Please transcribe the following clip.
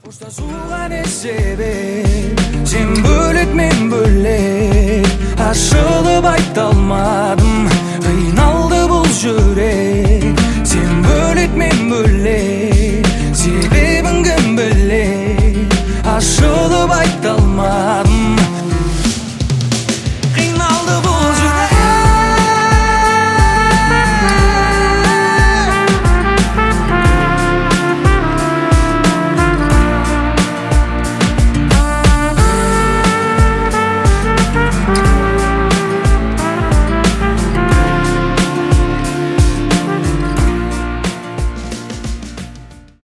Қоштасуға не себеп, сен бөлек мен бөлек, ашылып айта алмадым